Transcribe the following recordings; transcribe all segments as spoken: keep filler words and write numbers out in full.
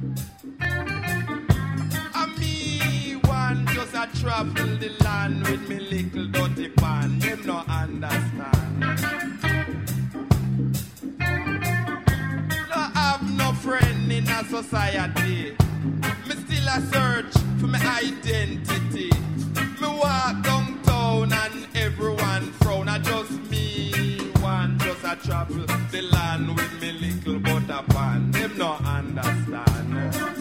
And me one just a travel the land with me little dirty pan. Them no understand. No have no friend in a society. Me still a search for my identity. Me walk downtown and everyone frown. I just me one just a travel the land with me little butter pan. Them no understand.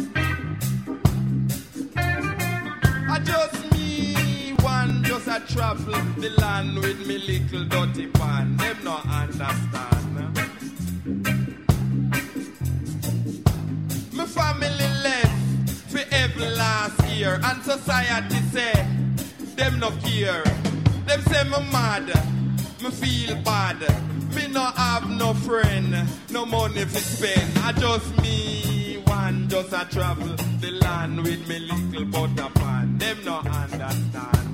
I just me one just a travel the land with me little dirty pan. Them no understand. My family left for every last year, and society say them no care. Them say me mad, me feel bad. Me no have no friend, no money to spend. I just me one just a travel the land with me little butter pan. Them no understand.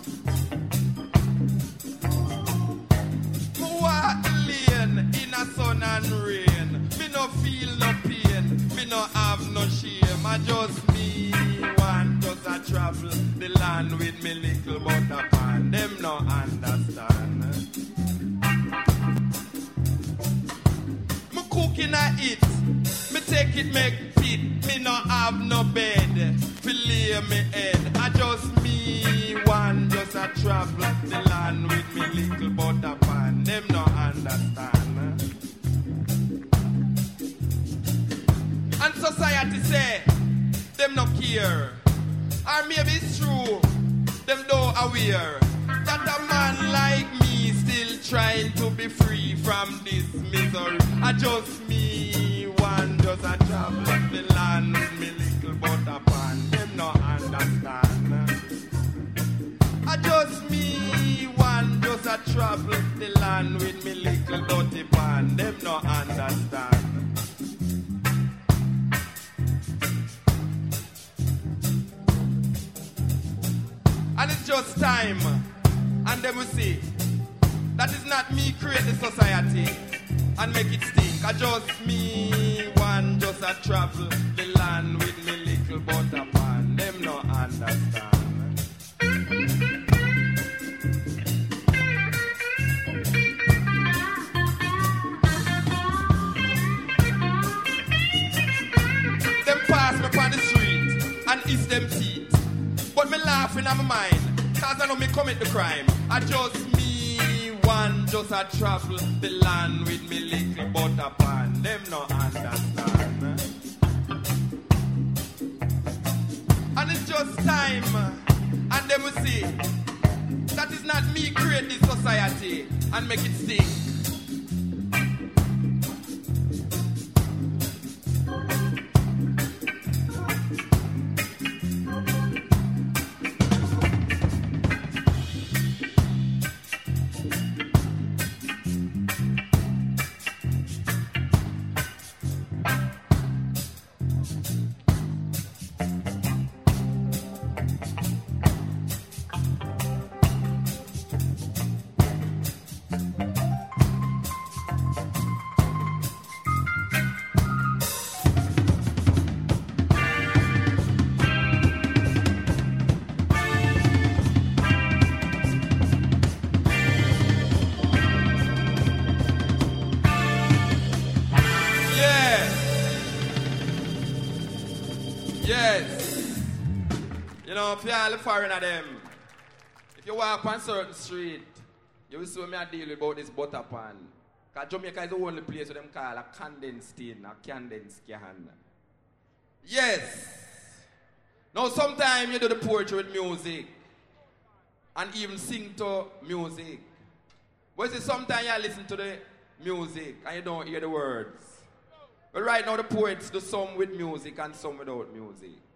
Me walk the lane in a sun and rain. Me no feel no pain, me no have no shame. I just me one just a travel the land with me little butter pan. Them no understand. Me cooking a eat, me take it make fit. Me no have no bed to lay me head. I just me one just a travel the land with me little butter pan. Them no understand. And society say them no care. Or maybe it's true, them don't aware that a man like me still trying to be free from this misery. I just me one just a travel the land with me little butter pan. Them no understand. I just me one just a travel the land with me little dirty pan. Them no understand. And it's just time, and then we see that is not me create the society and make it stink. I just me one just a travel the land with me little butter pan. Them no understand. Them pass me on the street and eat them teeth. But me laughing at my mind, cause I know me commit the crime. I just me one just a travel the land with me little butter pan. Them no understand. And it's just time, and them will see that is not me create this society and make it stink. Yes. You know, if you're all the foreigner them, if you walk on certain street, you will see when I deal about this butter pan. Because Jamaica is the only place where them call a condensed tin, a condensed can. Yes. Now sometimes you do the poetry with music and even sing to music. But see, sometimes you listen to the music and you don't hear the words. But right now the poets do some with music and some without music.